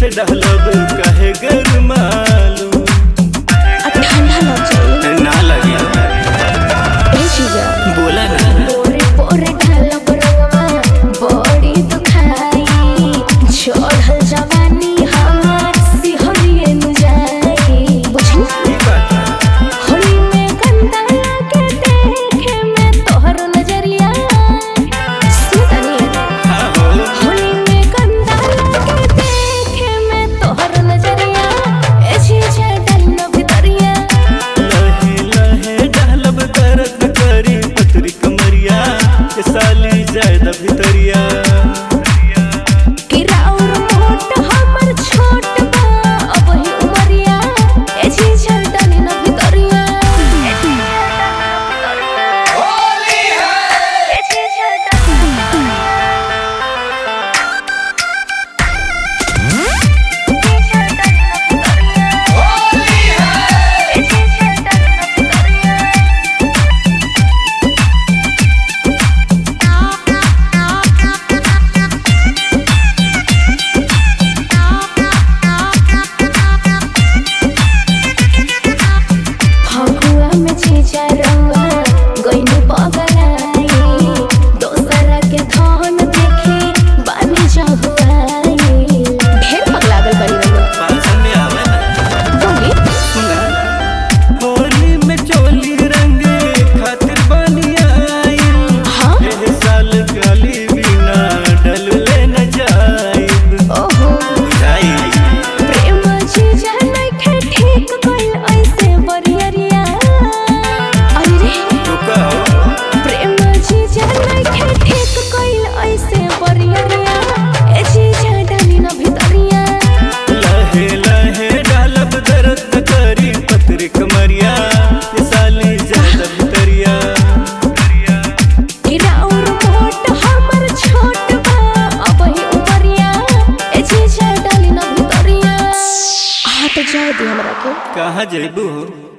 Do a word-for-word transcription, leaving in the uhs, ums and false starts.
से डहलब कहे गरमालू ठंडा लग जाए ना लगी ए चीजा बोला ना पोरे पोरे ढलब रंगवा बड़ी दुखाई छोड़ल जवानी हमार सिहरिए न जाई बुझी ई बात होली में गंदा लागे देखे में तोहर नजरिया सुनतानी हाँ हो होली में गंदा लागे देखे में तोहर नजरिया ए चीजा डलना भितरिया लहे लहे डहलब दर्द करी पतरी कमरिया ये साली ज्यादा भितरिया किराउर मोट हमर छोट बा अब ही उमरिया ए चीजा डलना भितरिया ए चीजा होली है ए चीजा फगुआ में चीजा रंगा गइनी पगलाई दोसरा के धन देखी बानी जहुआई ढेर पग लागल बड़ी रंगा पासन में आवे ना बोली सुना होली में चोली रंगे खातिर बनिया हाँ एह साल गाली बिना डलले न जाइब ओहो बुझाई प्रेम चीजा नइखे ठीक कइल ऐसे बरियरिया अरे रे तो कहो प्रेम चीजा नइखे ठीक कइल ऐसे बरियरिया ए चीजा डाली न भितरिया लहे लहे डालब दर्द करी पतरी कमरिया ये साली ज्यादा भितरिया किराउर मोट हमर छोट बा अब ही उमरिया ए चीजा डाली न भितरिया हाथ जाए दे हमरा के कहाँ जइबू